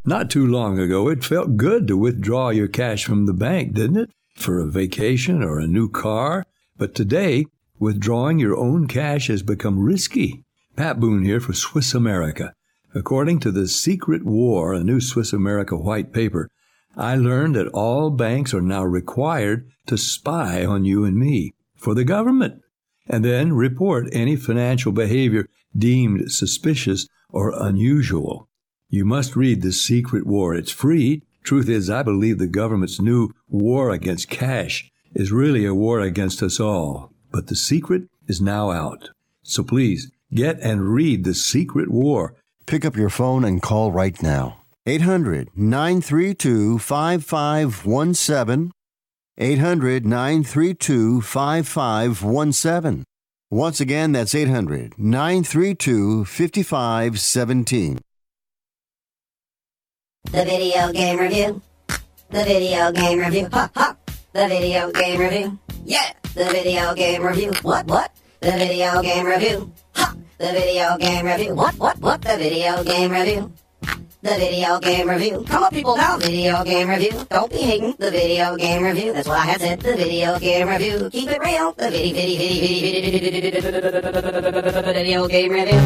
Not too long ago, it felt good to withdraw your cash from the bank, didn't it? For a vacation or a new car. But today, withdrawing your own cash has become risky. Pat Boone here for Swiss America. According to The Secret War, a new Swiss America white paper, I learned that all banks are now required to spy on you and me for the government, and then report any financial behavior deemed suspicious or unusual. You must read The Secret War. It's free. Truth is, I believe the government's new war against cash is really a war against us all. But the secret is now out. So please, get and read The Secret War. Pick up your phone and call right now. 800-932-5517. 800-932-5517. Once again, that's 800-932-5517. The video game review. The video game review. Ha ha. The video game review. Yeah. The video game review. What? The video game review. Ha. The video game review. What? The video game review. The video game review. Come on, people, now. Video game review. Don't be hating. The video game review. That's what I had said. The video game review. Keep it real. The video game review.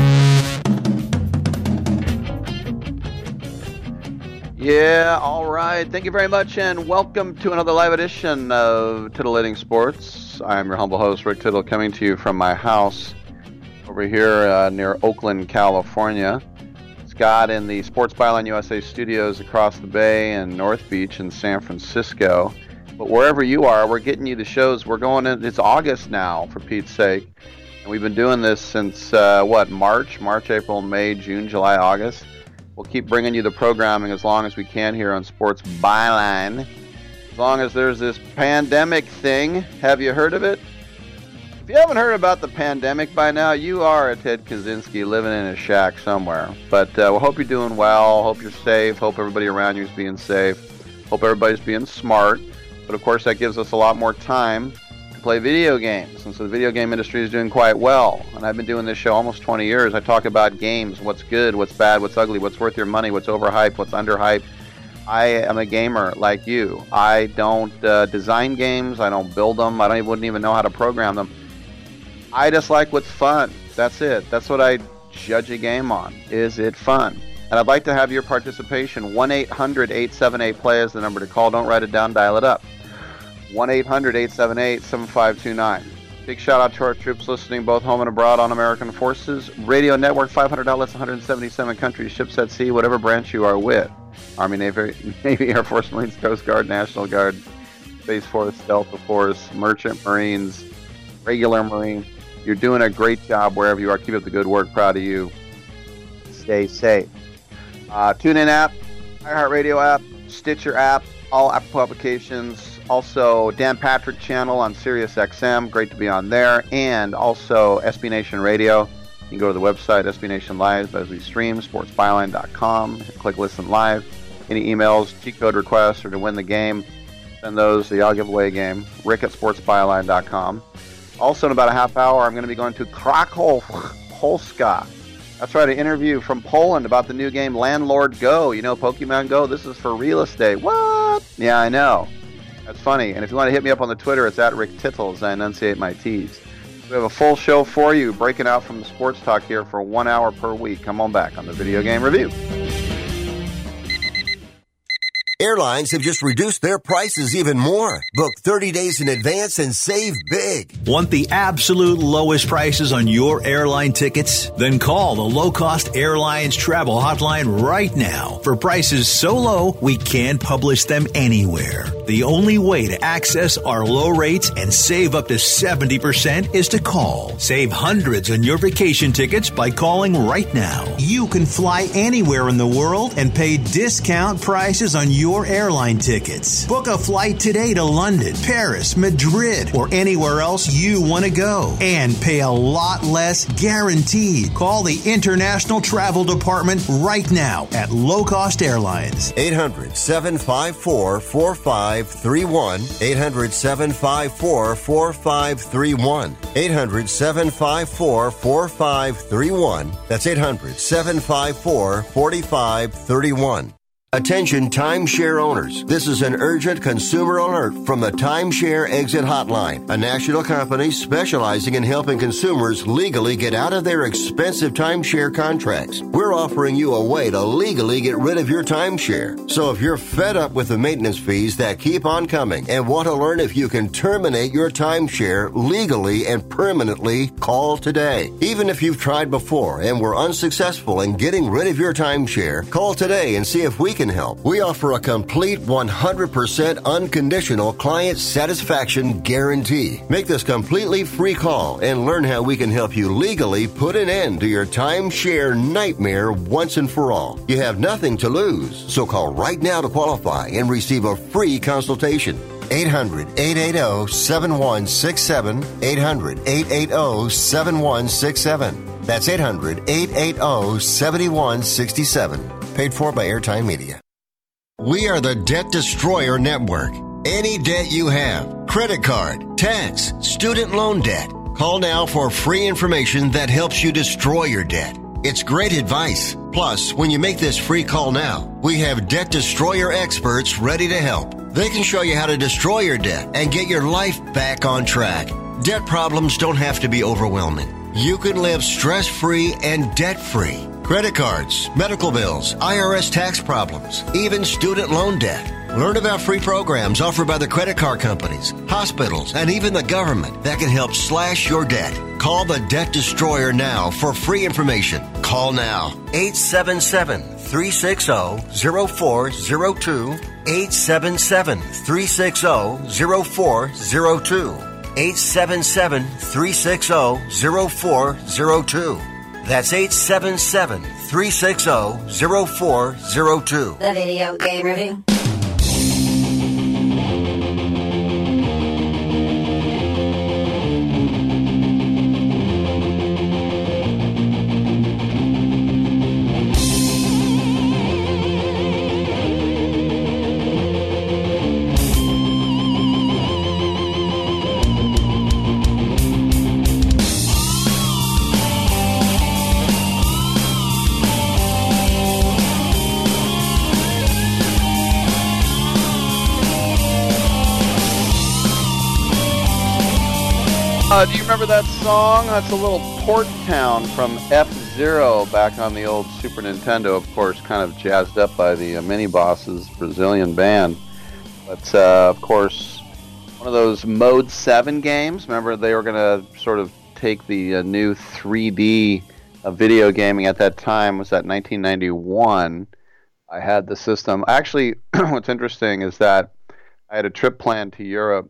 Yeah, all right. Thank you very much, and welcome to another live edition of Titillating Sports. I'm your humble host, Rick Tittle, coming to you from my house over here near Oakland, California. Scott in the Sports Byline USA studios across the bay and North Beach in San Francisco. But wherever you are, we're getting you the shows. We're going in, it's August now, for Pete's sake. And we've been doing this since, March, April, May, June, July, August. We'll keep bringing you the programming as long as we can here on Sports Byline. As long as there's this pandemic thing. Have you heard of it? If you haven't heard about the pandemic by now, you are a Ted Kaczynski living in a shack somewhere. But we hope you're doing well. Hope you're safe. Hope everybody around you is being safe. Hope everybody's being smart. But, of course, that gives us a lot more time to play video games. And so the video game industry is doing quite well. And I've been doing this show almost 20 years. I talk about games, what's good, what's bad, what's ugly, what's worth your money, what's overhyped, what's underhyped. I am a gamer like you. I don't design games. I don't build them. Wouldn't even know how to program them. I just like what's fun. That's it. That's what I judge a game on. Is it fun? And I'd like to have your participation. 1-800-878-PLAY is the number to call. Don't write it down. Dial it up. 1-800-878-7529. Big shout out to our troops listening both home and abroad on American Forces Radio Network. 500 outlets, 177 countries, ships at sea, whatever branch you are with. Army, Navy, Air Force, Marines, Coast Guard, National Guard, Space Force, Delta Force, Merchant Marines, regular Marine. You're doing a great job wherever you are. Keep up the good work. Proud of you. Stay safe. TuneIn app, iHeartRadio app, Stitcher app, all Apple applications. Also, Dan Patrick channel on Sirius XM. Great to be on there. And also SB Nation Radio. You can go to the website, SB Nation Live, as we stream, sportsbyline.com. Click Listen Live. Any emails, cheat code requests, or to win the game, send those to the I'll Give Away game, rick@sportsbyline.com. Also, in about a half hour, I'm going to be going to Krakow, Polska. That's right, an interview from Poland about the new game Landlord Go. You know Pokemon Go? This is for real estate. What? Yeah, I know. That's funny. And if you want to hit me up on the Twitter, it's @Rick Tittle, as I enunciate my T's. We have a full show for you, breaking out from the sports talk here for 1 hour per week. Come on back on the Video Game Review. Airlines have just reduced their prices even more. Book 30 days in advance and save big. Want the absolute lowest prices on your airline tickets? Then call the Low Cost Airlines Travel Hotline right now for prices so low we can't publish them anywhere. The only way to access our low rates and save up to 70% is to call. Save hundreds on your vacation tickets by calling right now. You can fly anywhere in the world and pay discount prices on your airline tickets. Book a flight today to London, Paris, Madrid, or anywhere else you want to go. And pay a lot less guaranteed. Call the International Travel Department right now at Low Cost Airlines. 800-754-4531. 800-754-4531. 800-754-4531. That's 800-754-4531. Attention timeshare owners. This is an urgent consumer alert from the Timeshare Exit Hotline, a national company specializing in helping consumers legally get out of their expensive timeshare contracts. We're offering you a way to legally get rid of your timeshare. So if you're fed up with the maintenance fees that keep on coming and want to learn if you can terminate your timeshare legally and permanently, call today. Even if you've tried before and were unsuccessful in getting rid of your timeshare, call today and see if we can help. We offer a complete 100% unconditional client satisfaction guarantee. Make this completely free call and learn how we can help you legally put an end to your timeshare nightmare once and for all. You have nothing to lose, so call right now to qualify and receive a free consultation. 800-880-7167. 800-880-7167. That's 800-880-7167. Paid for by Airtime Media. We are the Debt Destroyer Network. Any debt you have, credit card, tax, student loan debt, call now for free information that helps you destroy your debt. It's great advice. Plus, when you make this free call now, we have Debt Destroyer experts ready to help. They can show you how to destroy your debt and get your life back on track. Debt problems don't have to be overwhelming. You can live stress-free and debt-free. Credit cards, medical bills, IRS tax problems, even student loan debt. Learn about free programs offered by the credit card companies, hospitals, and even the government that can help slash your debt. Call the Debt Destroyer now for free information. Call now. 877-360-0402. 877-360-0402. 877-360-0402. That's 877-360-0402. The Video Game Review. Do you remember that song? That's a little Port Town from F-Zero back on the old Super Nintendo, of course, kind of jazzed up by the Mini Bosses Brazilian band. But, of course, one of those Mode 7 games. Remember, they were going to sort of take the new 3D video gaming at that time. Was that 1991? I had the system. Actually, what's interesting is that I had a trip planned to Europe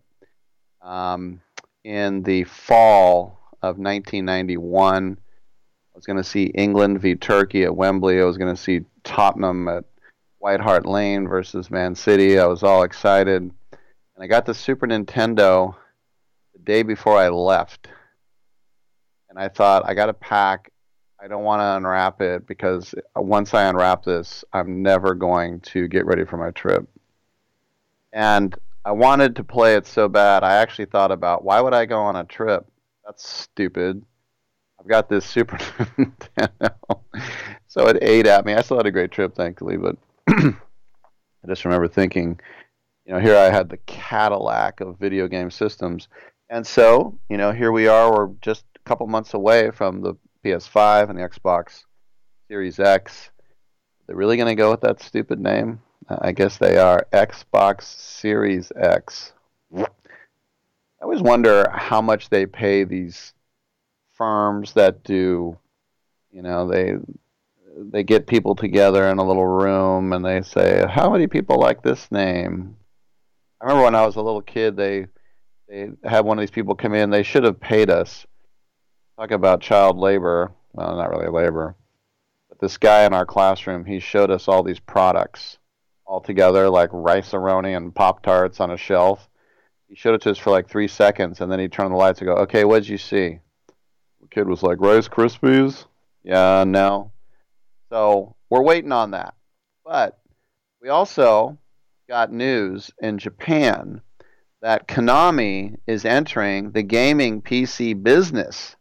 in the fall of 1991. I was going to see England v. Turkey at Wembley. I was going to see Tottenham at White Hart Lane versus Man City. I was all excited. And I got the Super Nintendo the day before I left. And I thought, I got to pack. I don't want to unwrap it because once I unwrap this, I'm never going to get ready for my trip. And I wanted to play it so bad, I actually thought about, why would I go on a trip? That's stupid. I've got this Super Nintendo. So it ate at me. I still had a great trip, thankfully, but I just remember thinking, here I had the Cadillac of video game systems. And so, here we are. We're just a couple months away from the PS5 and the Xbox Series X. Are they really going to go with that stupid name? I guess they are. Xbox Series X. I always wonder how much they pay these firms that do, they get people together in a little room and they say, how many people like this name? I remember when I was a little kid, they had one of these people come in. They should have paid us. Talk about child labor. Well, not really labor. But this guy in our classroom, he showed us all these products all together, like Rice-A-Roni and Pop-Tarts on a shelf. He showed it to us for like 3 seconds, and then he turned the lights and go, okay, what did you see? The kid was like, Rice Krispies? Yeah, no. So we're waiting on that. But we also got news in Japan that Konami is entering the gaming PC business.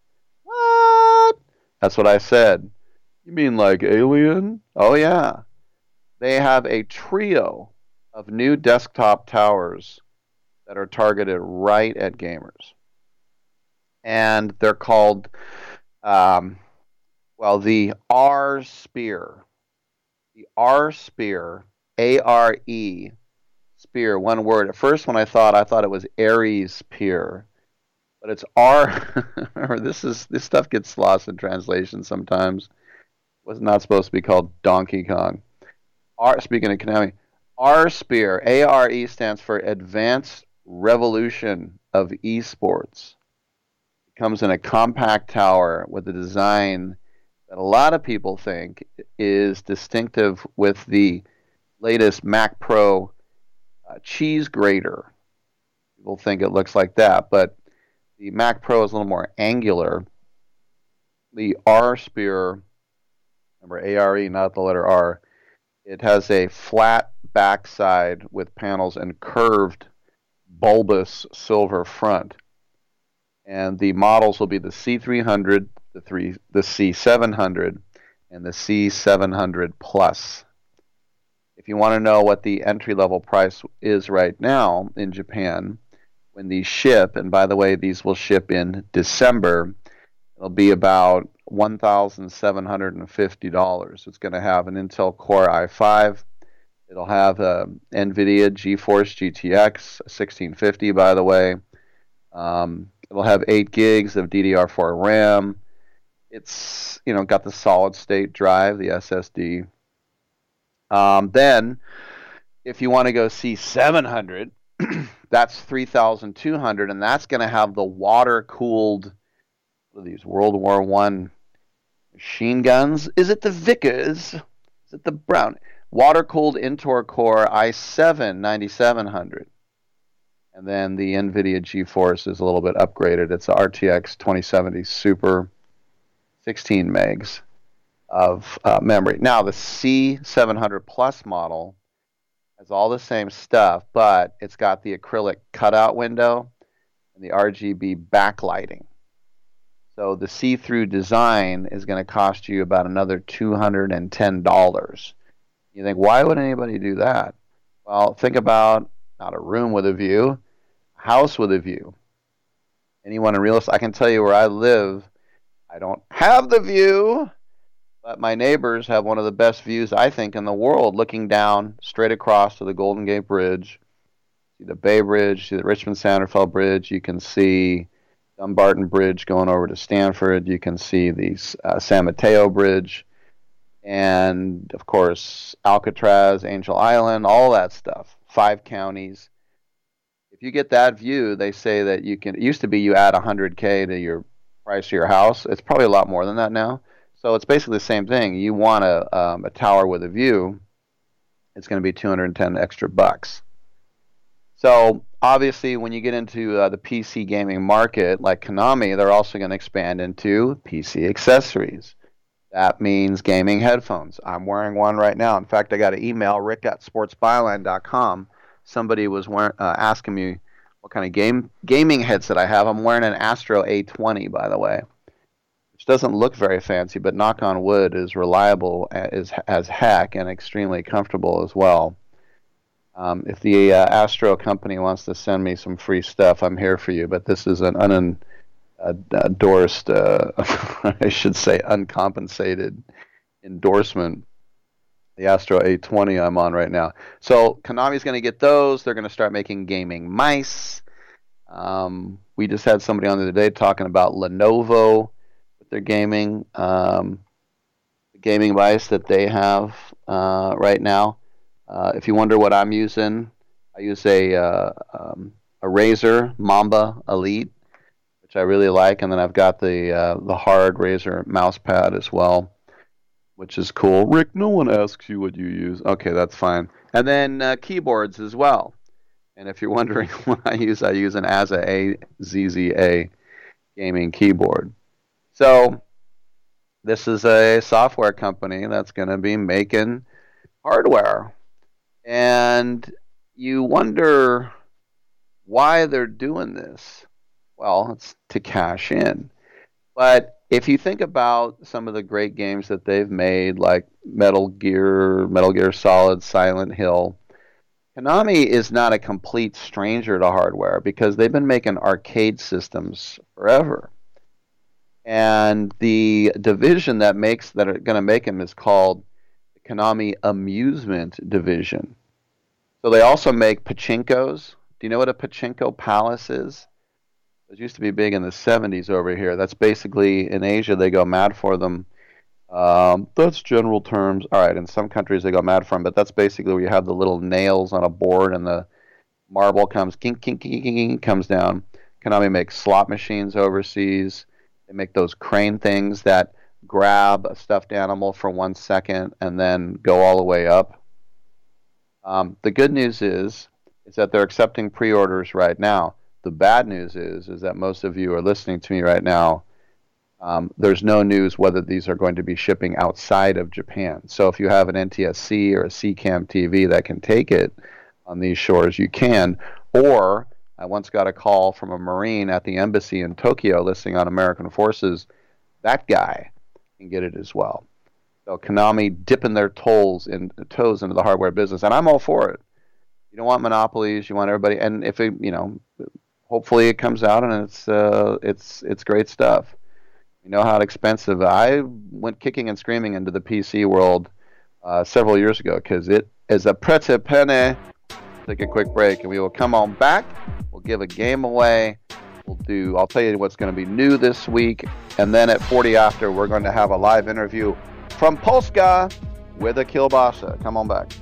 What? That's what I said. You mean like Alien? Oh, yeah. they have a trio of new desktop towers that are targeted right at gamers. And they're called, the R-Spear. The R-Spear, A-R-E, Spear, one word. At first when I thought it was Aries Spear. But it's R. this stuff gets lost in translation sometimes. It was not supposed to be called Donkey Kong. Speaking of Konami, R-Spear, A-R-E stands for Advanced Revolution of Esports. It comes in a compact tower with a design that a lot of people think is distinctive with the latest Mac Pro cheese grater. People think it looks like that, but the Mac Pro is a little more angular. The R-Spear, remember A-R-E, not the letter R, it has a flat backside with panels and curved bulbous silver front. And the models will be the C300, the C700, and the C700 Plus. If you want to know what the entry-level price is right now in Japan, when these ship, and by the way, these will ship in December, it'll be about $1,750. It's going to have an Intel Core i5. It'll have a NVIDIA GeForce GTX 1650, by the way. It'll have 8 gigs of DDR4 RAM. It's, got the solid state drive, the SSD. Then, if you want to go C700, that's $3,200, and that's going to have the water-cooled, what are these, World War I machine guns? Is it the Vickers? Is it the Brown? Water-cooled Intel Core i7 9700. And then the NVIDIA GeForce is a little bit upgraded. It's the RTX 2070 Super, 16 megs of memory. Now, the C700 Plus model has all the same stuff, but it's got the acrylic cutout window and the RGB backlighting. So the see-through design is going to cost you about another $210. You think, why would anybody do that? Well, think about not a room with a view, a house with a view. Anyone in real estate, I can tell you where I live, I don't have the view, but my neighbors have one of the best views, I think, in the world, looking down straight across to the Golden Gate Bridge. See the Bay Bridge, see the Richmond-Sanderfeld Bridge. You can see Dumbarton Bridge going over to Stanford. You can see the San Mateo Bridge. And, of course, Alcatraz, Angel Island, all that stuff. 5 counties. If you get that view, they say that you can, it used to be you add $100K to your price of your house. It's probably a lot more than that now. So it's basically the same thing. You want a tower with a view, it's going to be $210 extra bucks. So obviously, when you get into the PC gaming market, like Konami, they're also going to expand into PC accessories. That means gaming headphones. I'm wearing one right now. In fact, I got an email, rick@sportsbyline.com. Somebody was asking me what kind of gaming headset I have. I'm wearing an Astro A20, by the way, which doesn't look very fancy, but knock on wood, is reliable as heck and extremely comfortable as well. If the Astro company wants to send me some free stuff, I'm here for you. But this is an endorsed, I should say, uncompensated endorsement. The Astro A20 I'm on right now. So Konami's going to get those. They're going to start making gaming mice. We just had somebody on the other day talking about Lenovo with their gaming mice that they have right now. If you wonder what I'm using, I use a Razer Mamba Elite, which I really like, and then I've got the hard Razer mouse pad as well, which is cool. Rick, no one asks you what you use. Okay, that's fine. And then keyboards as well. And if you're wondering what I use an AZZA AZZA gaming keyboard. So this is a software company that's going to be making hardware. And you wonder why they're doing this. Well, it's to cash in. But if you think about some of the great games that they've made, like Metal Gear Solid, Silent Hill, Konami is not a complete stranger to hardware because they've been making arcade systems forever. And the division that are going to make them is called the Konami Amusement Division. So they also make pachinkos. Do you know what a pachinko palace is? It used to be big in the 70s over here. That's basically, in Asia, they go mad for them. That's general terms. All right, in some countries they go mad for them, but that's basically where you have the little nails on a board and the marble comes, kink, kink, kink, kink, kink, comes down. Konami makes slot machines overseas. They make those crane things that grab a stuffed animal for 1 second and then go all the way up. The good news is that they're accepting pre-orders right now. The bad news is that most of you are listening to me right now. There's no news whether these are going to be shipping outside of Japan. So if you have an NTSC or a CCAM TV that can take it on these shores, you can. Or I once got a call from a Marine at the embassy in Tokyo listening on American Forces. That guy can get it as well. So Konami dipping their toes into the hardware business, and I'm all for it. You don't want monopolies. You want everybody, and if it, hopefully it comes out and it's great stuff. You know how expensive. I went kicking and screaming into the PC world several years ago because it is a pretty penny. Take a quick break and we will come on back. We'll give a game away. I'll tell you what's going to be new this week, and then at 40 after we're going to have a live interview from Polska with a kielbasa. Come on back.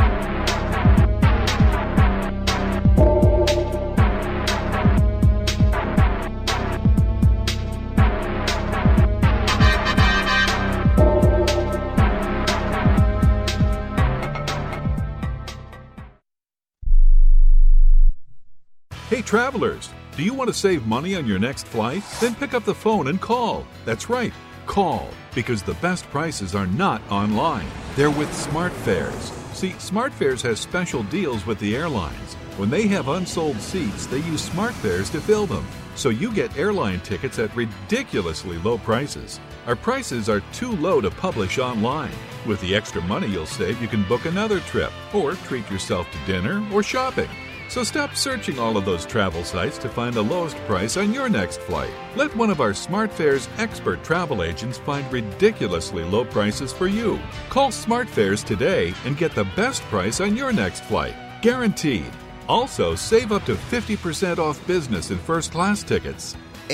Hey travelers, do you want to save money on your next flight? Then pick up the phone and call. That's right, call, because the best prices are not online. They're with SmartFares. See, SmartFares has special deals with the airlines. When they have unsold seats, they use SmartFares to fill them. So you get airline tickets at ridiculously low prices. Our prices are too low to publish online. With the extra money you'll save, you can book another trip or treat yourself to dinner or shopping. So stop searching all of those travel sites to find the lowest price on your next flight. Let one of our SmartFares expert travel agents find ridiculously low prices for you. Call SmartFares today and get the best price on your next flight. Guaranteed. Also, save up to 50% off business and first class tickets.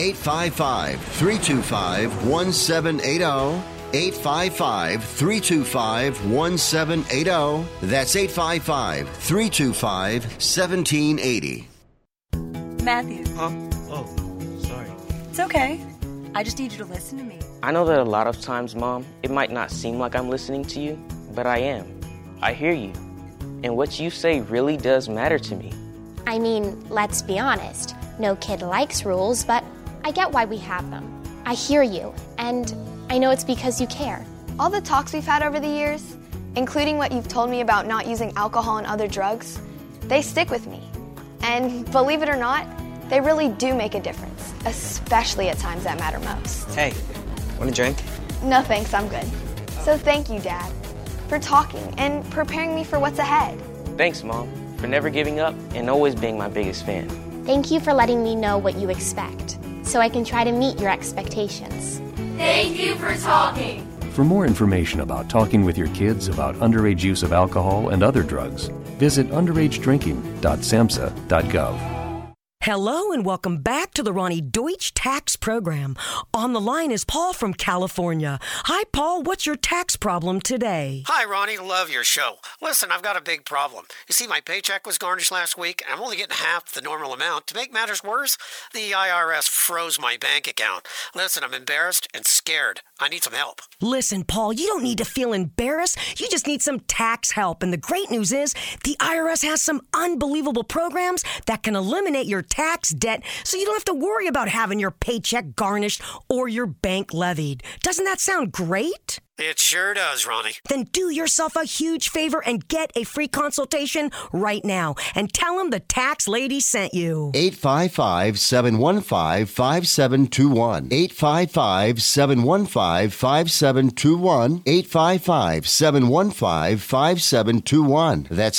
855-325-1780. 855-325-1780. That's 855-325-1780. Matthew. Huh? Oh, sorry. It's okay. I just need you to listen to me. I know that a lot of times, Mom, it might not seem like I'm listening to you, but I am. I hear you. And what you say really does matter to me. I mean, let's be honest. No kid likes rules, but I get why we have them. I hear you, and I know it's because you care. All the talks we've had over the years, including what you've told me about not using alcohol and other drugs, they stick with me. And believe it or not, they really do make a difference, especially at times that matter most. Hey, want a drink? No thanks, I'm good. So thank you, Dad, for talking and preparing me for what's ahead. Thanks, Mom, for never giving up and always being my biggest fan. Thank you for letting me know what you expect, so I can try to meet your expectations. Thank you for talking. For more information about talking with your kids about underage use of alcohol and other drugs, visit underagedrinking.samhsa.gov. Hello and welcome back to the Ronnie Deutsch Tax Program. On the line is Paul from California. Hi, Paul. What's your tax problem today? Hi, Ronnie. Love your show. Listen, I've got a big problem. You see, my paycheck was garnished last week, and I'm only getting half the normal amount. To make matters worse, the IRS froze my bank account. Listen, I'm embarrassed and scared. I need some help. Listen, Paul, you don't need to feel embarrassed. You just need some tax help. And the great news is the IRS has some unbelievable programs that can eliminate your tax debt so you don't have to worry about having your paycheck garnished or your bank levied. Doesn't that sound great? It sure does, Ronnie. Then do yourself a huge favor and get a free consultation right now. And tell them the tax lady sent you. 855-715-5721. 855-715-5721. 855-715-5721. That's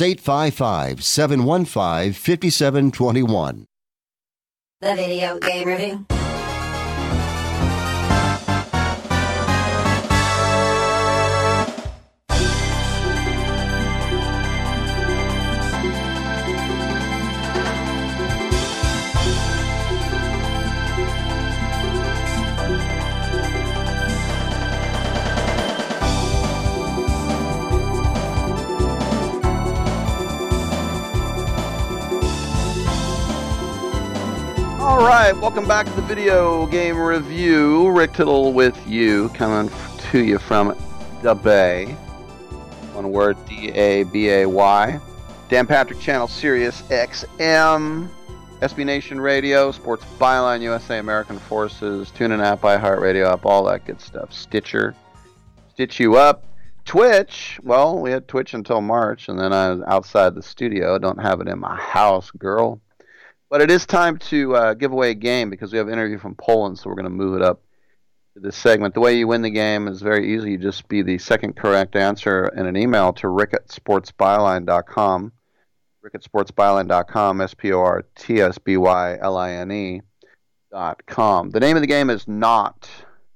855-715-5721. The Video Game Review. All right, welcome back to the Video Game Review. Rick Tittle with you, coming to you from the Bay. One word, D-A-B-A-Y. Dan Patrick Channel, Sirius XM, SB Nation Radio, Sports Byline USA, American Forces, TuneIn app, iHeartRadio app, all that good stuff. Stitcher, Stitch You Up. Twitch, well, we had Twitch until March, and then I was outside the studio. I don't have it in my house, girl. But it is time to give away a game because we have an interview from Poland, so we're going to move it up to this segment. The way you win the game is very easy. You just be the second correct answer in an email to rick@sportsbyline.com. rick@sportsbyline.com, sportsbyline.com. The name of the game is Naught,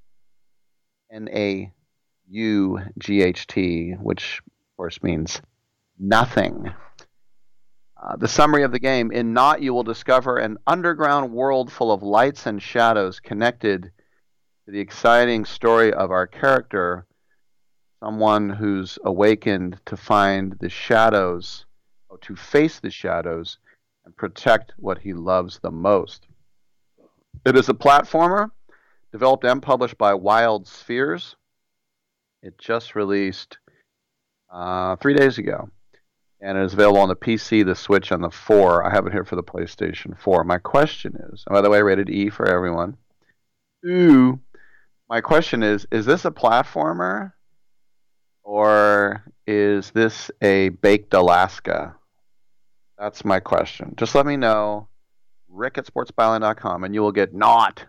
N-A-U-G-H-T, which, of course, means nothing. The summary of the game: in Naught, you will discover an underground world full of lights and shadows connected to the exciting story of our character, someone who's awakened to find the shadows, or to face the shadows, and protect what he loves the most. It is a platformer developed and published by Wild Spheres. It just released 3 days ago. And it is available on the PC, the Switch, and the 4. I have it here for the PlayStation 4. My question is, and by the way, rated E for everyone. Ooh. My question is this a platformer? Or is this a Baked Alaska? That's my question. Just let me know. Rick@sportsbyline.com, and you will get Naught.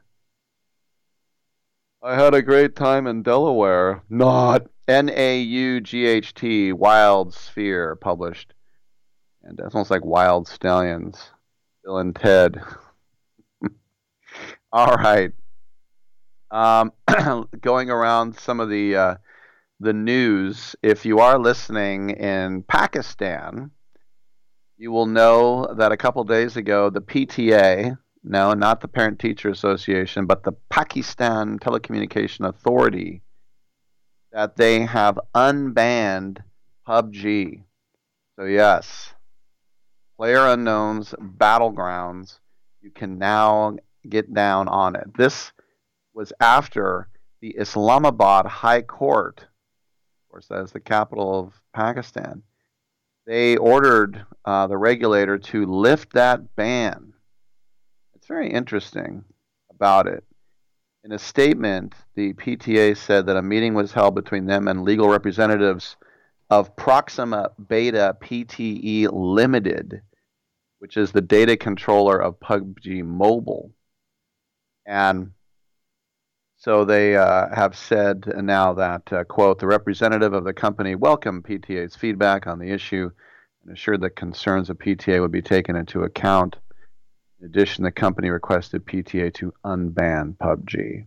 I had a great time in Delaware. Naught. N-A-U-G-H-T, Wild Sphere, published. And it's almost like Wild Stallions. Bill and Ted. All right. Going around some of the news, if you are listening in Pakistan, you will know that a couple days ago, the PTA, no, not the Parent Teacher Association, but the Pakistan Telecommunication Authority, that they have unbanned PUBG. So yes, PlayerUnknown's Battlegrounds, you can now get down on it. This was after the Islamabad High Court, of course that is the capital of Pakistan, they ordered the regulator to lift that ban. It's very interesting about it. In a statement, the PTA said that a meeting was held between them and legal representatives of Proxima Beta Pte. Limited, which is the data controller of PUBG Mobile. And so they have said now that, quote, the representative of the company welcomed PTA's feedback on the issue and assured that concerns of PTA would be taken into account. In addition, the company requested PTA to unban PUBG.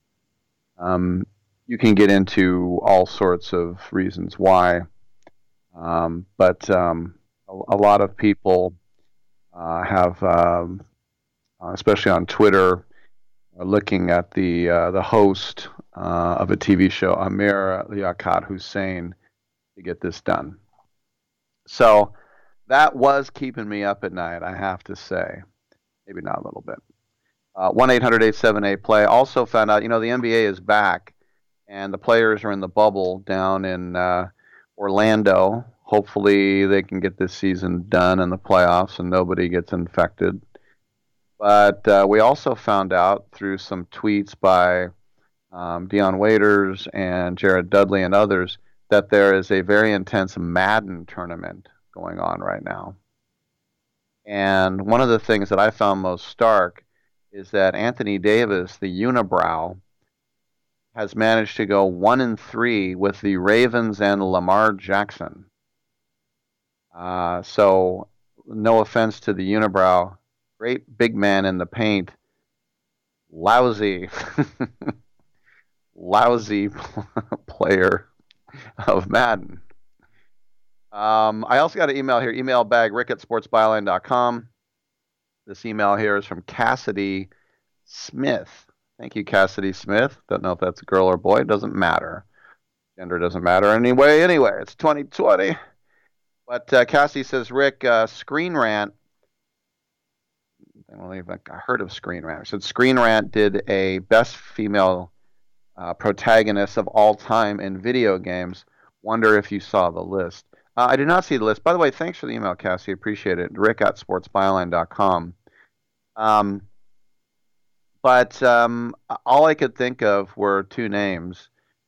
You can get into all sorts of reasons why, but a lot of people have, especially on Twitter, looking at the host of a TV show, Amir Liaquat Hussain, to get this done. So that was keeping me up at night, I have to say. Maybe not a little bit. 1-800-878-PLAY. Also found out, the NBA is back, and the players are in the bubble down in Orlando. Hopefully they can get this season done in the playoffs and nobody gets infected. But we also found out through some tweets by Deion Waiters and Jared Dudley and others, that there is a very intense Madden tournament going on right now. And one of the things that I found most stark is that Anthony Davis, the unibrow, has managed to go 1-3 with the Ravens and Lamar Jackson. So, no offense to the unibrow, great big man in the paint, lousy player of Madden. I also got an email here, email bag rick@sportsbyline.com. This email here is from Cassidy Smith. Thank you, Cassidy Smith. Don't know if that's a girl or boy. It doesn't matter. Gender doesn't matter anyway, it's 2020. But Cassidy says, Rick, Screen Rant. I don't even think I heard of Screen Rant. It said Screen Rant did a best female protagonist of all time in video games. Wonder if you saw the list. I did not see the list. By the way, thanks for the email, Cassie. Appreciate it. rick@sportsbyline.com. But all I could think of were two names.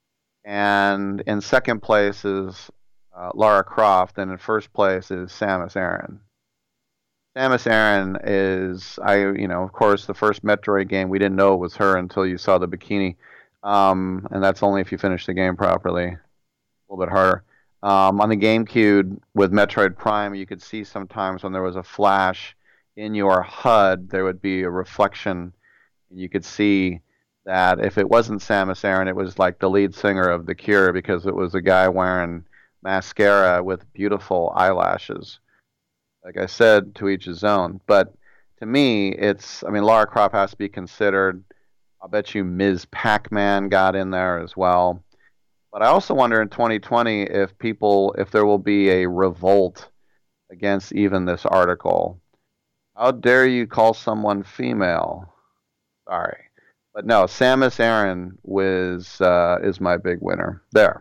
And in second place is Lara Croft, and in first place is Samus Aran. Samus Aran is, of course, the first Metroid game. We didn't know it was her until you saw the bikini. And that's only if you finish the game properly. A little bit harder. On the GameCube with Metroid Prime, you could see sometimes when there was a flash in your HUD, there would be a reflection. You could see that if it wasn't Samus Aran, it was like the lead singer of The Cure, because it was a guy wearing mascara with beautiful eyelashes. Like I said, to each his own. But to me, Lara Croft has to be considered. I'll bet you Ms. Pac-Man got in there as well. But I also wonder in 2020 if there will be a revolt against even this article. How dare you call someone female? Sorry. But no, Samus Aran is my big winner. There.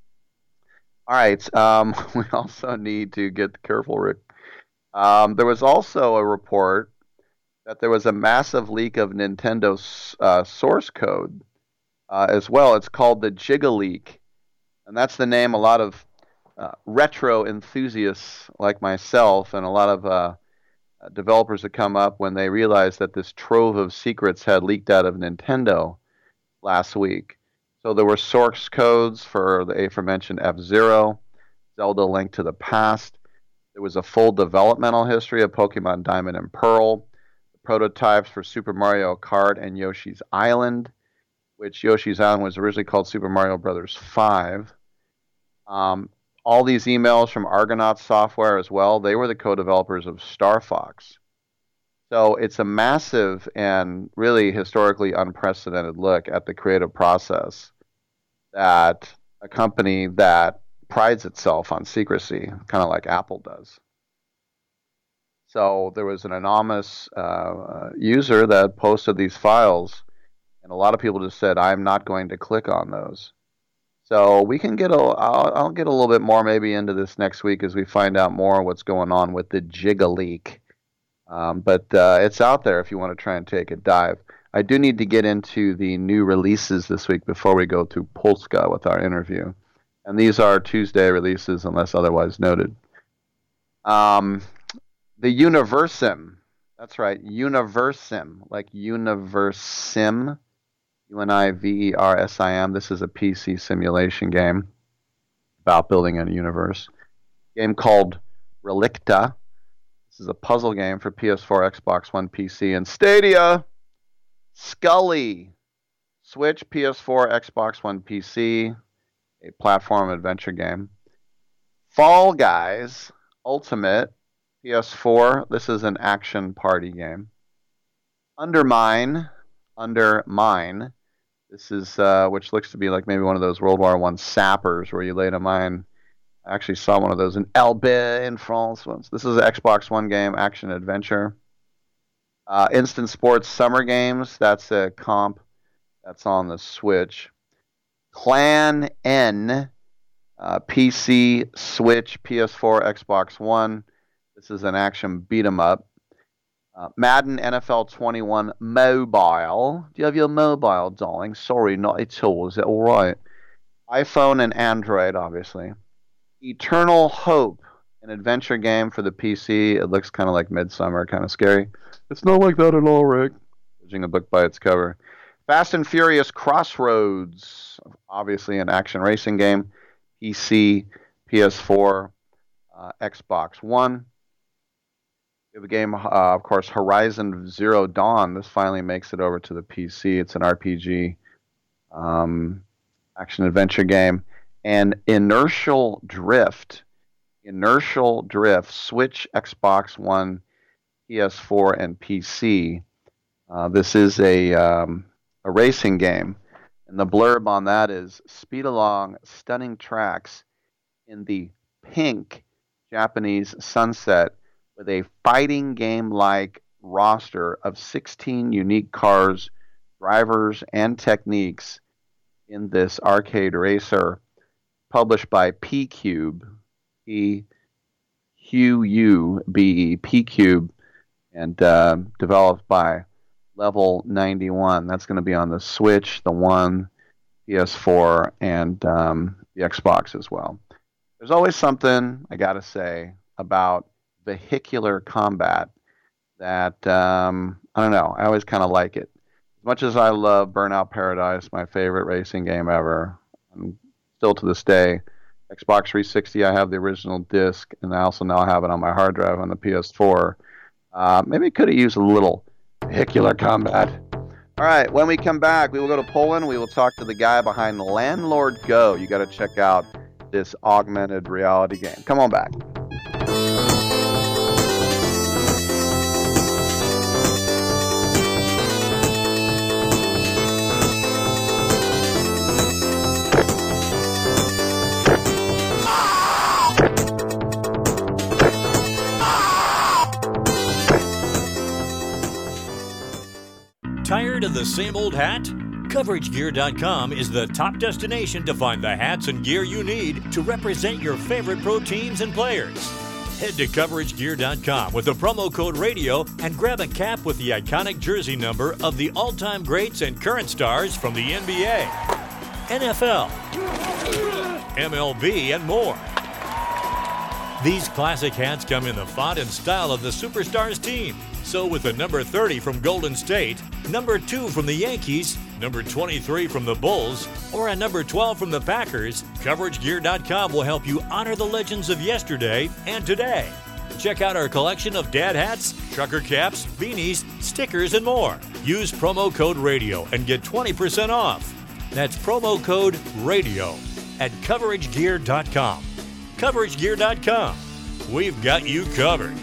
All right. We also need to get careful, Rick. There was also a report that there was a massive leak of Nintendo's source code as well. It's called the Jigaleak. And that's the name a lot of retro enthusiasts like myself and a lot of developers that come up when they realize that this trove of secrets had leaked out of Nintendo last week. So there were source codes for the aforementioned F-Zero, Zelda Link to the Past. There was a full developmental history of Pokemon Diamond and Pearl, the prototypes for Super Mario Kart and Yoshi's Island, which Yoshi's Island was originally called Super Mario Bros. 5. All these emails from Argonaut Software as well, they were the co-developers of Star Fox. So it's a massive and really historically unprecedented look at the creative process that a company that prides itself on secrecy, kind of like Apple does. So there was an anonymous user that posted these files, and a lot of people just said, I'm not going to click on those. So we can I'll get a little bit more maybe into this next week as we find out more what's going on with the Jigaleak. But it's out there if you want to try and take a dive. I do need to get into the new releases this week before we go to Polska with our interview. And these are Tuesday releases unless otherwise noted. The Universim. That's right, Universim, like Universim. Universim. This is a PC simulation game about building a universe. Game called Relicta. This is a puzzle game for PS4, Xbox One, PC, and Stadia. Scully. Switch, PS4, Xbox One, PC. A platform adventure game. Fall Guys Ultimate. PS4. This is an action party game. Undermine. This is, which looks to be like maybe one of those World War I sappers where you lay in a mine. I actually saw one of those in Elbe in France once. This is an Xbox One game, action adventure. Instant Sports Summer Games, that's a comp that's on the Switch. Clan N, PC, Switch, PS4, Xbox One. This is an action beat 'em up. Madden NFL 21 Mobile. Do you have your mobile, darling? Sorry, not at all. Is it all right? iPhone and Android, obviously. Eternal Hope, an adventure game for the PC. It looks kind of like Midsummer, kind of scary. It's not like that at all, Rick. Judging a book by its cover. Fast and Furious Crossroads, obviously an action racing game. PC, PS4, Xbox One. We have a game, of course, Horizon Zero Dawn. This finally makes it over to the PC. It's an RPG action-adventure game. And Inertial Drift, Switch, Xbox One, PS4, and PC. This is a racing game. And the blurb on that is, speed along stunning tracks in the pink Japanese sunset with a fighting game-like roster of 16 unique cars, drivers, and techniques in this arcade racer, published by P-Cube, P-Q-U-B-E, P-Cube, and developed by Level 91. That's going to be on the Switch, the One, PS4, and the Xbox as well. There's always something, I got to say, about vehicular combat that, I don't know, I always kind of like it. As much as I love Burnout Paradise, my favorite racing game ever, and still to this day, Xbox 360, I have the original disc, and I also now have it on my hard drive on the PS4. Maybe it could have used a little vehicular combat. All right, when we come back, we will go to Poland. We will talk to the guy behind Landlord Go. You got to check out this augmented reality game. Come on back. Tired of the same old hat? CoverageGear.com is the top destination to find the hats and gear you need to represent your favorite pro teams and players. Head to CoverageGear.com with the promo code RADIO and grab a cap with the iconic jersey number of the all-time greats and current stars from the NBA, NFL, MLB, and more. These classic hats come in the font and style of the Superstars team. So with the number 30 from Golden State, number 2 from the Yankees, number 23 from the Bulls, or a number 12 from the Packers, CoverageGear.com will help you honor the legends of yesterday and today. Check out our collection of dad hats, trucker caps, beanies, stickers, and more. Use promo code RADIO and get 20% off. That's promo code RADIO at CoverageGear.com. CoverageGear.com. We've got you covered.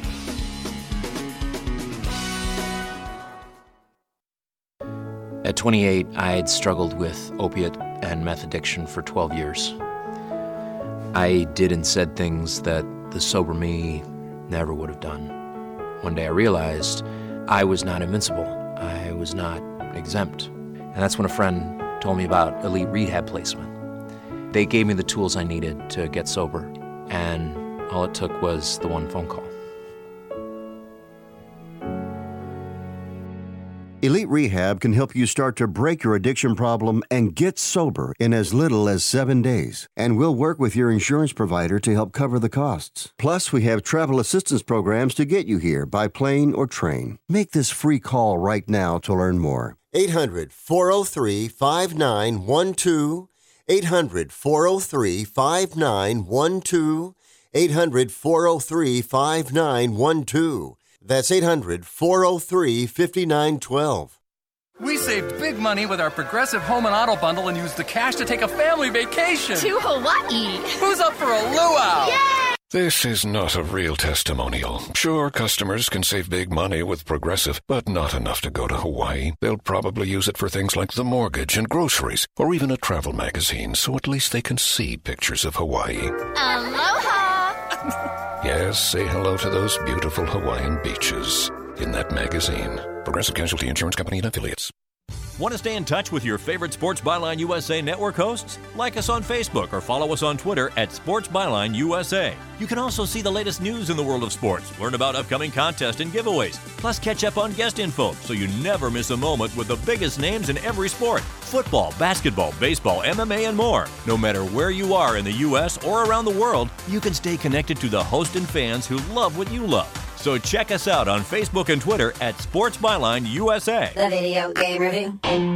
At 28, I had struggled with opiate and meth addiction for 12 years. I did and said things that the sober me never would have done. One day I realized I was not invincible. I was not exempt. And that's when a friend told me about Elite Rehab Placement. They gave me the tools I needed to get sober, and all it took was the one phone call. Elite Rehab can help you start to break your addiction problem and get sober in as little as 7 days. And we'll work with your insurance provider to help cover the costs. Plus, we have travel assistance programs to get you here by plane or train. Make this free call right now to learn more. 800-403-5912. 800-403-5912. 800-403-5912. That's 800-403-5912. We saved big money with our Progressive Home and Auto Bundle and used the cash to take a family vacation. To Hawaii. Who's up for a luau? Yay! This is not a real testimonial. Sure, customers can save big money with Progressive, but not enough to go to Hawaii. They'll probably use it for things like the mortgage and groceries, or even a travel magazine, so at least they can see pictures of Hawaii. Aloha! Yes, say hello to those beautiful Hawaiian beaches in that magazine. Progressive Casualty Insurance Company and Affiliates. Want to stay in touch with your favorite Sports Byline USA network hosts? Like us on Facebook or follow us on Twitter at Sports Byline USA. You can also see the latest news in the world of sports, learn about upcoming contests and giveaways, plus catch up on guest info so you never miss a moment with the biggest names in every sport. Football, basketball, baseball, MMA, and more. No matter where you are in the U.S. or around the world, you can stay connected to the host and fans who love what you love. So check us out on Facebook and Twitter at Sports Byline USA. The Video Game Review.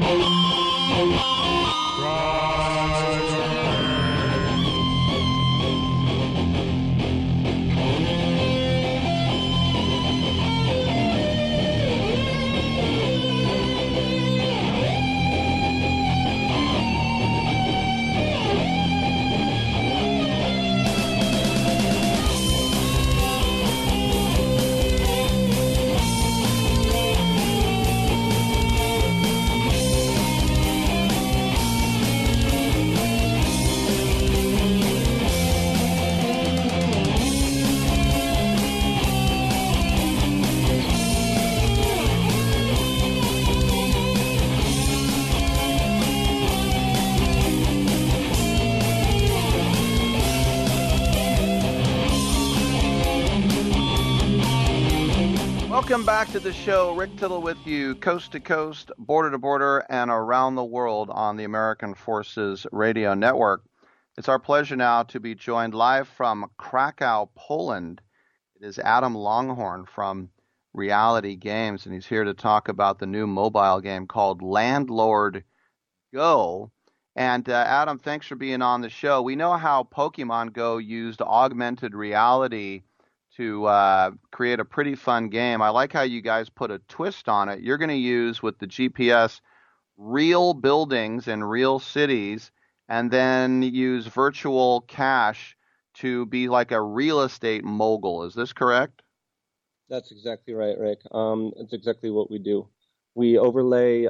Welcome back to the show. Rick Tittle with you, coast to coast, border to border, and around the world on the American Forces Radio Network. It's our pleasure now to be joined live from Krakow, Poland. It is Adam Longhorn from Reality Games, and he's here to talk about the new mobile game called Landlord Go. And Adam, thanks for being on the show. We know how Pokemon Go used augmented reality to create a pretty fun game. I like how you guys put a twist on it. You're going to use, with the GPS, real buildings and real cities, and then use virtual cash to be like a real estate mogul. Is this correct? That's exactly right, Rick. It's exactly what we do. We overlay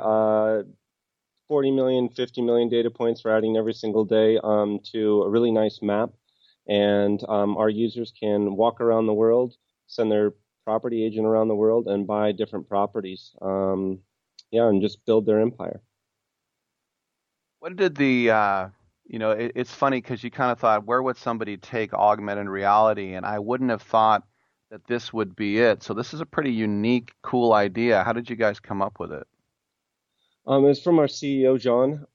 40 million, 50 million data points we're adding every single day to a really nice map. And our users can walk around the world, send their property agent around the world, and buy different properties. And just build their empire. What did the, it's funny because you kind of thought, where would somebody take augmented reality? And I wouldn't have thought that this would be it. So this is a pretty unique, cool idea. How did you guys come up with it? It was from our CEO, John.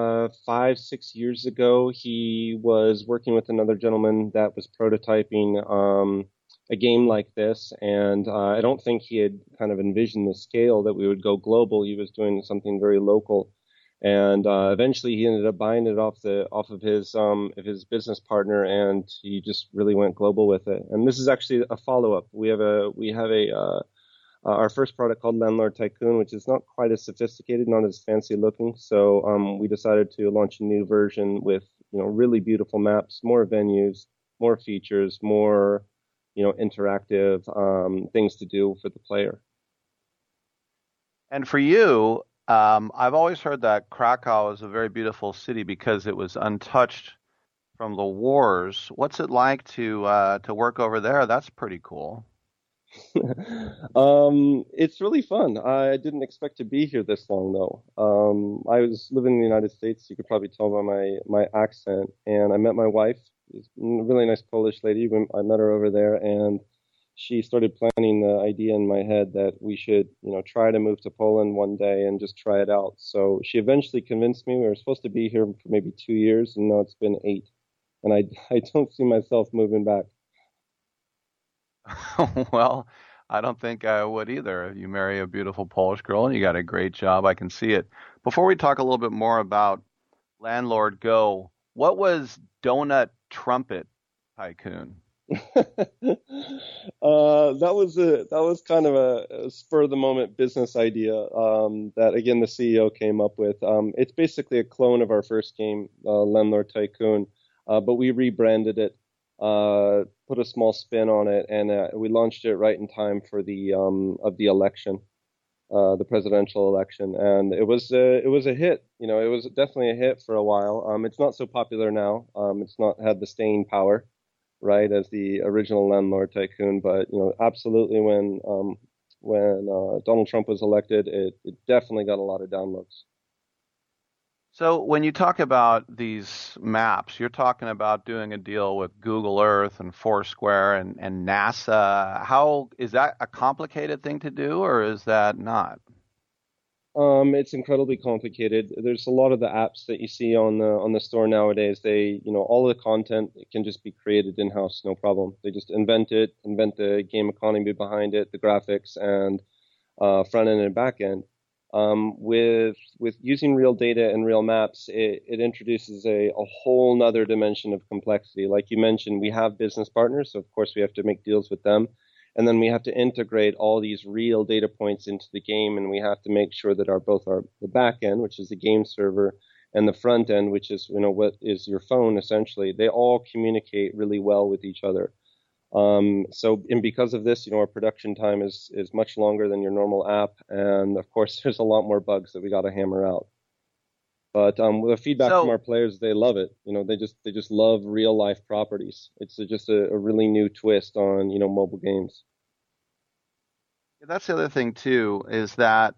5-6 years ago, he was working with another gentleman that was prototyping a game like this, and I don't think he had kind of envisioned the scale that we would go global. He was doing something very local, and eventually he ended up buying it off of his business partner, and he just really went global with it. And this is actually a follow-up. We have our first product called Landlord Tycoon, which is not quite as sophisticated, not as fancy looking. So we decided to launch a new version with really beautiful maps, more venues, more features, more interactive things to do for the player. And for you, I've always heard that Krakow is a very beautiful city because it was untouched from the wars. What's it like to work over there? That's pretty cool. It's really fun. I didn't expect to be here this long, though. I was living in the United States. You could probably tell by my accent. And I met my wife, a really nice Polish lady. I met her over there, and she started planning the idea in my head that we should, try to move to Poland one day and just try it out. So she eventually convinced me. We were supposed to be here for maybe 2 years, and now it's been 8. And I don't see myself moving back. Well, I don't think I would either. You marry a beautiful Polish girl and you got a great job. I can see it. Before we talk a little bit more about Landlord Go, what was Donut Trumpet Tycoon? That was kind of a spur of the moment business idea that, again, the CEO came up with. It's basically a clone of our first game, Landlord Tycoon, but we rebranded it. Put a small spin on it, and we launched it right in time for the election, the presidential election, and it was a hit. It was definitely a hit for a while. It's not so popular now. It's not had the staying power, right, as the original Landlord Tycoon, but absolutely when when Donald Trump was elected, it definitely got a lot of downloads. So when you talk about these maps, you're talking about doing a deal with Google Earth and Foursquare and NASA. How is that a complicated thing to do, or is that not? It's incredibly complicated. There's a lot of the apps that you see on the store nowadays. They, all of the content can just be created in-house, no problem. They just invent the game economy behind it, the graphics, and front end and back end. With using real data and real maps, it introduces a whole nother dimension of complexity. Like you mentioned, we have business partners, so of course we have to make deals with them. And then we have to integrate all these real data points into the game, and we have to make sure that the back end, which is the game server, and the front end, which is what is your phone essentially, they all communicate really well with each other. And because of this, our production time is much longer than your normal app, and of course there's a lot more bugs that we got to hammer out. But the feedback from our players, they love it. They just love real life properties. It's just a really new twist on mobile games. That's the other thing too, is that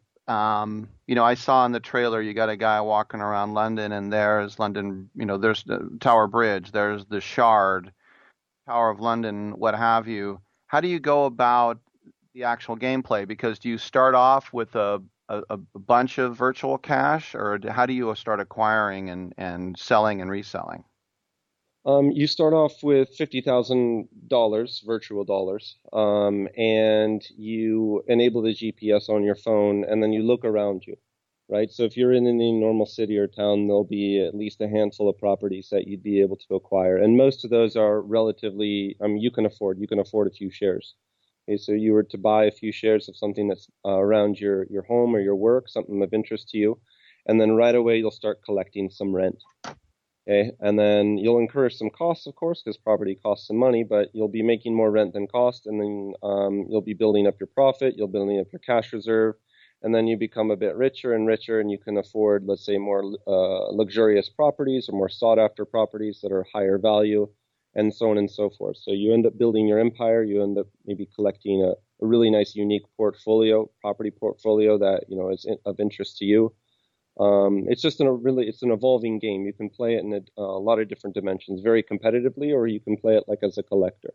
I saw in the trailer you got a guy walking around London, and there's London. There's the Tower Bridge, there's the Shard, Tower of London, what have you. How do you go about the actual gameplay? Because do you start off with a bunch of virtual cash, or how do you start acquiring and selling and reselling? You start off with $50,000 virtual dollars, and you enable the GPS on your phone, and then you look around you, right? So if you're in any normal city or town, there'll be at least a handful of properties that you'd be able to acquire, and most of those are relatively, you can afford a few shares. Okay, so you were to buy a few shares of something that's around your home or your work, something of interest to you, and then right away you'll start collecting some rent. Okay, and then you'll incur some costs, of course, because property costs some money, but you'll be making more rent than cost, and then you'll be building up your profit, you'll building up your cash reserve, and then you become a bit richer and richer, and you can afford, let's say, more luxurious properties or more sought-after properties that are higher value, and so on and so forth. So you end up building your empire. You end up maybe collecting a really nice, unique property portfolio that is of interest to you. It's just it's an evolving game. You can play it in a lot of different dimensions, very competitively, or you can play it like as a collector.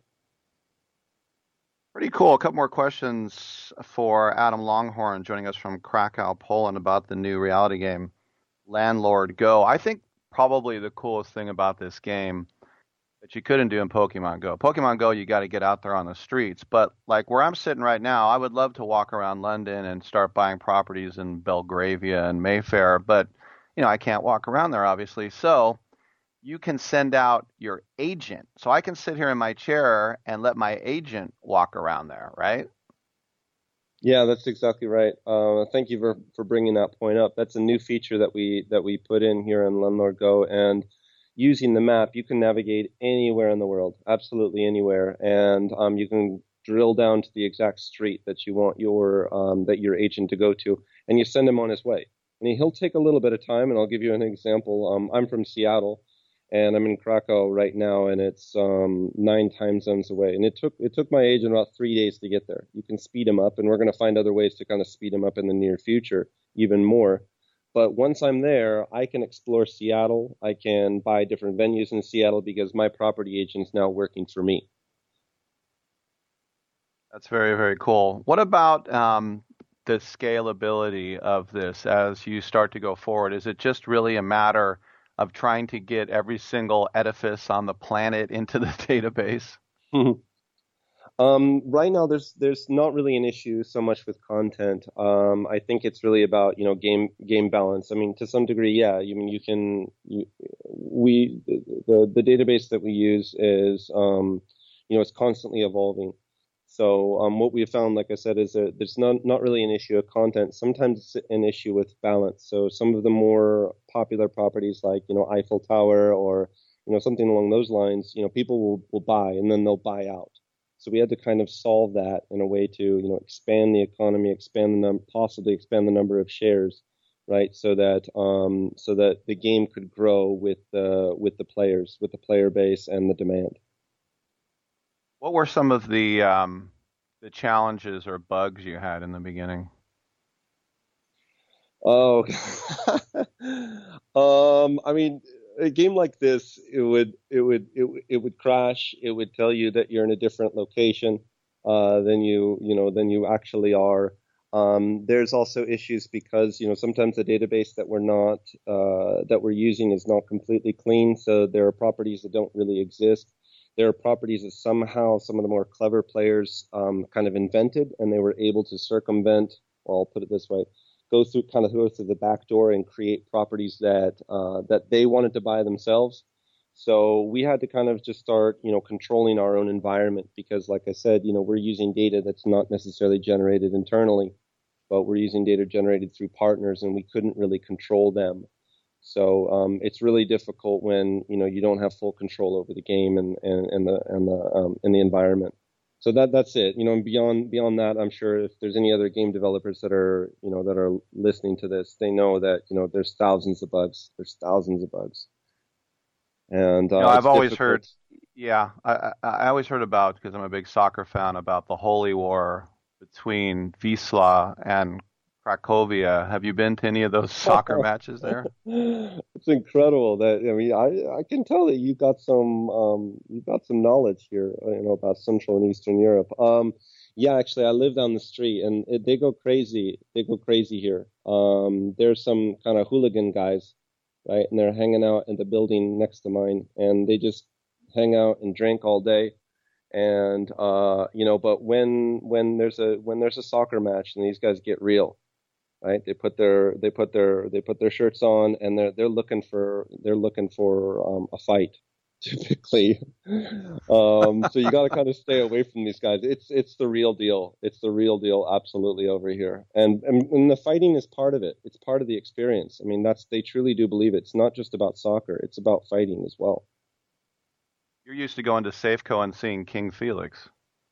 Pretty cool. A couple more questions for Adam Longhorn, joining us from Krakow, Poland, about the new reality game, Landlord Go. I think probably the coolest thing about this game that you couldn't do in Pokemon Go. Pokemon Go, you got to get out there on the streets. But like where I'm sitting right now, I would love to walk around London and start buying properties in Belgravia and Mayfair. But, I can't walk around there, obviously. So you can send out your agent. So I can sit here in my chair and let my agent walk around there, right? Yeah, that's exactly right. Thank you for bringing that point up. That's a new feature that we put in here in Landlord Go, and using the map, you can navigate anywhere in the world, absolutely anywhere, and you can drill down to the exact street that you want your agent to go to, and you send him on his way. And he'll take a little bit of time, and I'll give you an example. I'm from Seattle, and I'm in Krakow right now, and it's 9 time zones away. And it took my agent about 3 days to get there. You can speed him up, and we're going to find other ways to kind of speed him up in the near future even more. But once I'm there, I can explore Seattle. I can buy different venues in Seattle because my property agent's now working for me. That's very, very cool. What about the scalability of this as you start to go forward? Is it just really a matter of trying to get every single edifice on the planet into the database? Right now, there's not really an issue so much with content. I think it's really about game balance. I mean, to some degree, yeah. I mean, the database that we use is it's constantly evolving. So what we have found, like I said, is that there's not really an issue of content. Sometimes it's an issue with balance. So some of the more popular properties like Eiffel Tower or something along those lines, people will buy and then they'll buy out. So we had to kind of solve that in a way to expand the economy, possibly expand the number of shares, right? So that the game could grow with the players, with the player base and the demand. What were some of the the challenges or bugs you had in the beginning? Oh, I mean, a game like this, it would crash. It would tell you that you're in a different location than you actually are. There's also issues because sometimes the database that we're using is not completely clean, so there are properties that don't really exist. There are properties that somehow some of the more clever players kind of invented, and they were able to circumvent. Well, I'll put it this way: go through the back door and create properties that they wanted to buy themselves. So we had to kind of just start, controlling our own environment because, like I said, we're using data that's not necessarily generated internally, but we're using data generated through partners, and we couldn't really control them. So it's really difficult when you don't have full control over the game and the environment. So that's it. And beyond that, I'm sure if there's any other game developers that are listening to this, they know that there's thousands of bugs. There's thousands of bugs. And I've always heard. Yeah, I always heard about, because I'm a big soccer fan, about the holy war between Wisla and Cracovia. Have you been to any of those soccer matches there? It's incredible I can tell that you got some knowledge here, about Central and Eastern Europe. Yeah, actually, I live down the street, and they go crazy. They go crazy here. There's some kind of hooligan guys, right? And they're hanging out in the building next to mine, and they just hang out and drink all day. And but when there's a soccer match, and these guys get real. Right, they put their shirts on, and they're looking for a fight, typically. So you got to kind of stay away from these guys. It's the real deal. It's the real deal, absolutely, over here. And the fighting is part of it. It's part of the experience. I mean, they truly do believe it. It's not just about soccer. It's about fighting as well. You're used to going to Safeco and seeing King Felix.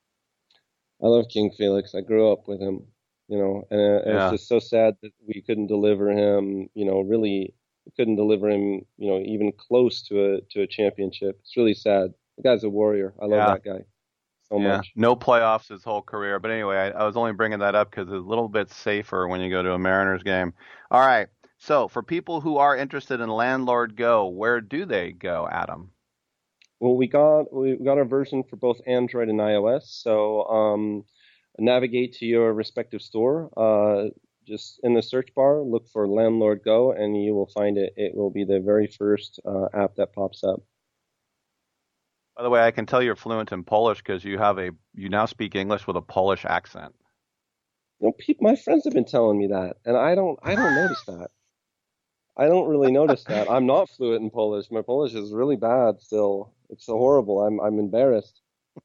I love King Felix. I grew up with him. It's just so sad that we couldn't deliver him, really couldn't deliver him, even close to a championship. It's really sad. The guy's a warrior. I love that guy so much. No playoffs his whole career. But anyway, I was only bringing that up because it's a little bit safer when you go to a Mariners game. All right. So for people who are interested in Landlord Go, where do they go, Adam? Well, we got a version for both Android and iOS. So, navigate to your respective store. Just in the search bar, look for Landlord Go, and you will find it. It will be the very first app that pops up. By the way, I can tell you're fluent in Polish because you now speak English with a Polish accent. My friends have been telling me that, and I don't notice that. I don't really notice that. I'm not fluent in Polish. My Polish is really bad still. It's so horrible. I'm embarrassed.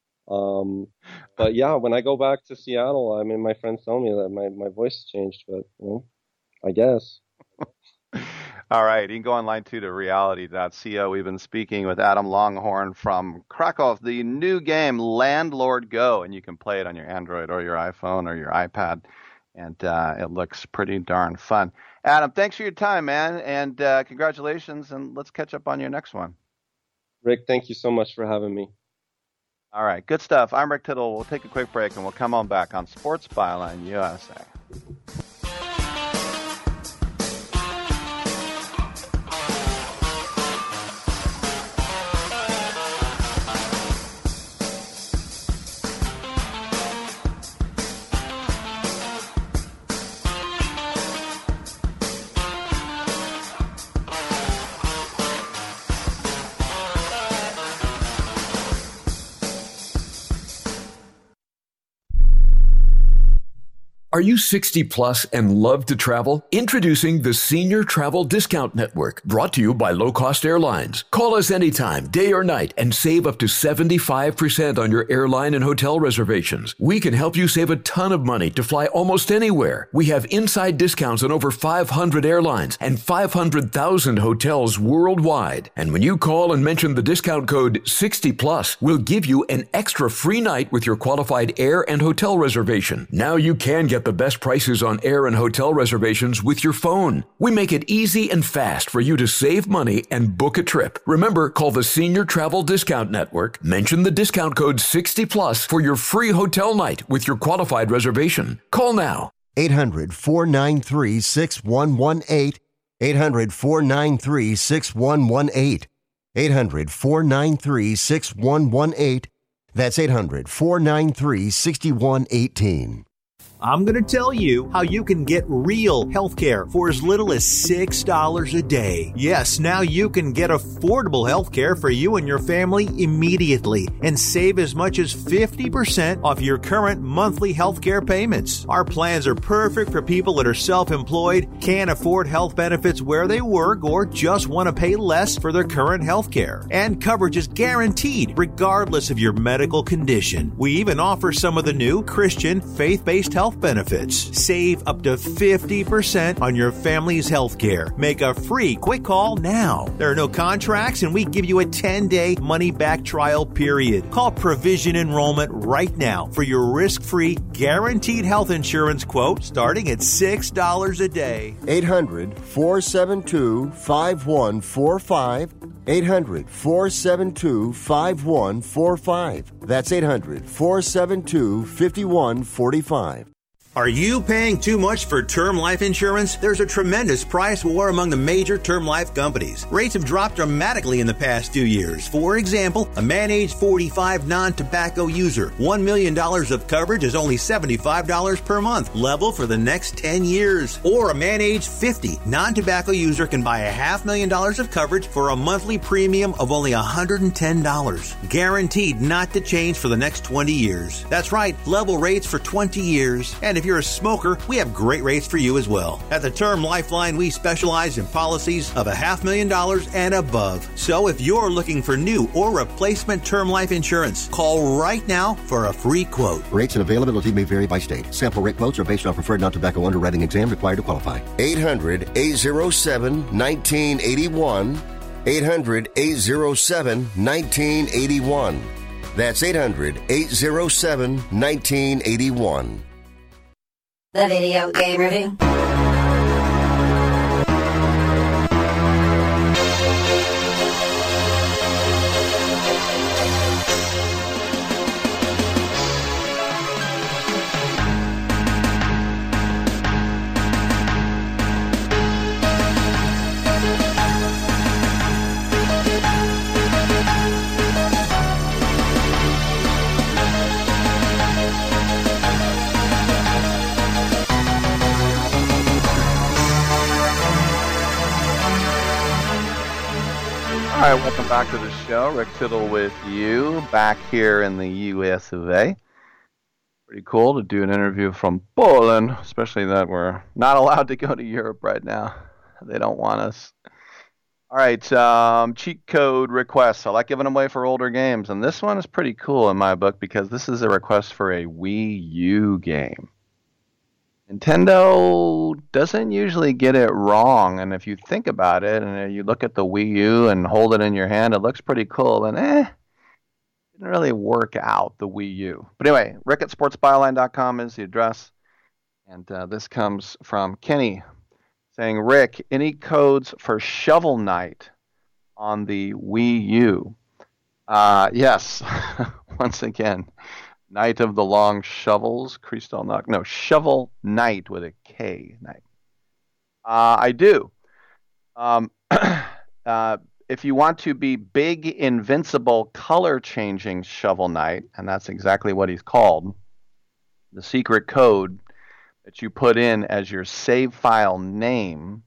But yeah, when I go back to Seattle, my friends tell me that my voice changed, but I guess. All right. You can go online too to reality.co. We've been speaking with Adam Longhorn from Krakow, the new game Landlord Go, and you can play it on your Android or your iPhone or your iPad, and it looks pretty darn fun. Adam, thanks for your time, man, and congratulations, and let's catch up on your next one. Rick, thank you so much for having me. All right, good stuff. I'm Rick Tittle. We'll take a quick break, and we'll come on back on Sports Byline USA. Are you 60 plus and love to travel? Introducing the Senior Travel Discount Network, brought to you by Low Cost Airlines. Call us anytime, day or night, and save up to 75% on your airline and hotel reservations. We can help you save a ton of money to fly almost anywhere. We have inside discounts on over 500 airlines and 500,000 hotels worldwide. And when you call and mention the discount code 60 plus, we'll give you an extra free night with your qualified air and hotel reservation. Now you can get get the best prices on air and hotel reservations with your phone. We make it easy and fast for you to save money and book a trip. Remember, call the Senior Travel Discount Network, mention the discount code 60+ for your free hotel night with your qualified reservation. Call now. 800-493-6118. 800-493-6118. 800-493-6118. That's 800-493-6118. I'm going to tell you how you can get real health care for as little as $6 a day. Yes, now you can get affordable health care for you and your family immediately and save as much as 50% off your current monthly health care payments. Our plans are perfect for people that are self-employed, can't afford health benefits where they work, or just want to pay less for their current health care. And coverage is guaranteed regardless of your medical condition. We even offer some of the new Christian faith-based health benefits. Save up to 50% on your family's health care. Make a free quick call now. There are no contracts, and we give you a 10-day money-back trial period. Call Provision Enrollment right now for your risk-free, guaranteed health insurance quote starting at $6 a day. 800-472-5145. 800-472-5145. That's 800-472-5145. Are you paying too much for term life insurance? There's a tremendous price war among the major term life companies. Rates have dropped dramatically in the past 2 years. For example, a man age 45 non-tobacco user, $1 million of coverage is only $75 per month, level for the next 10 years. Or a man age 50 non-tobacco user can buy $500,000 of coverage for a monthly premium of only $110, guaranteed not to change for the next 20 years. That's right, level rates for 20 years. And if you're a smoker, we have great rates for you as well. At the Term Lifeline, we specialize in policies of $500,000 and above. So if you're looking for new or replacement term life insurance, call right now for a free quote. Rates and availability may vary by state. Sample rate quotes are based on preferred non-tobacco underwriting exam required to qualify. 800-807-1981. 800-807-1981. That's 800-807-1981. The Video Game Review. All right, welcome back to the show. Rick Tittle with you, back here in the US of A. Pretty cool to do an interview from Poland, especially that we're not allowed to go to Europe right now. They don't want us. All right, cheat code requests. I like giving them away for older games, and this one is pretty cool in my book because this is a request for a Wii U game. Nintendo doesn't usually get it wrong, and if you think about it, and you look at the Wii U and hold it in your hand, it looks pretty cool, and didn't really work out, the Wii U. But anyway, Rick at sportsbyline.com is the address, and this comes from Kenny saying, Rick, any codes for Shovel Knight on the Wii U? Yes, once again. Knight of the Long Shovels, Kristallnacht. No, Shovel Knight with a K. Knight. I do. If you want to be big, invincible, color-changing Shovel Knight, and that's exactly what he's called, the secret code that you put in as your save file name,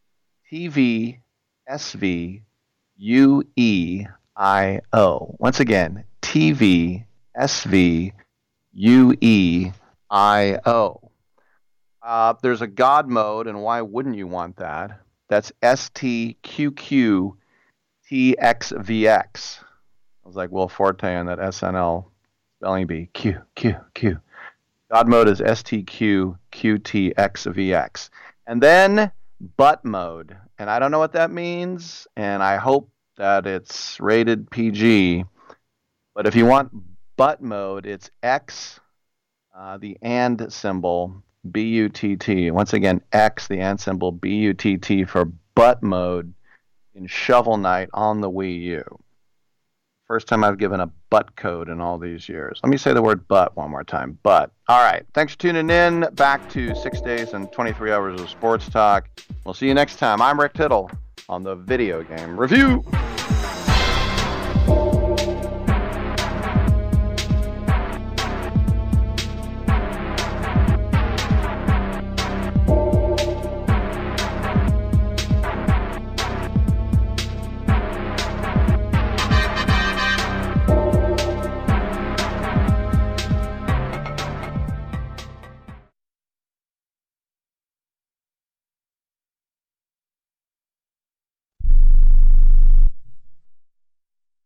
TVSVUEIO. Once again, TVSVUEIO. There's a God mode, and why wouldn't you want that? That's STQQTXVX. I was like Will Forte on that SNL spelling bee. Q. God mode is STQQTXVX. And then butt mode. And I don't know what that means, and I hope that it's rated PG. But if you want butt mode, it's X, the and symbol, B-U-T-T. Once again, X, the and symbol, B-U-T-T for butt mode in Shovel Knight on the Wii U. First time I've given a butt code in all these years. Let me say the word butt one more time. Butt. All right. Thanks for tuning in. Back to 6 days and 23 hours of sports talk. We'll see you next time. I'm Rick Tittle on the Video Game Review.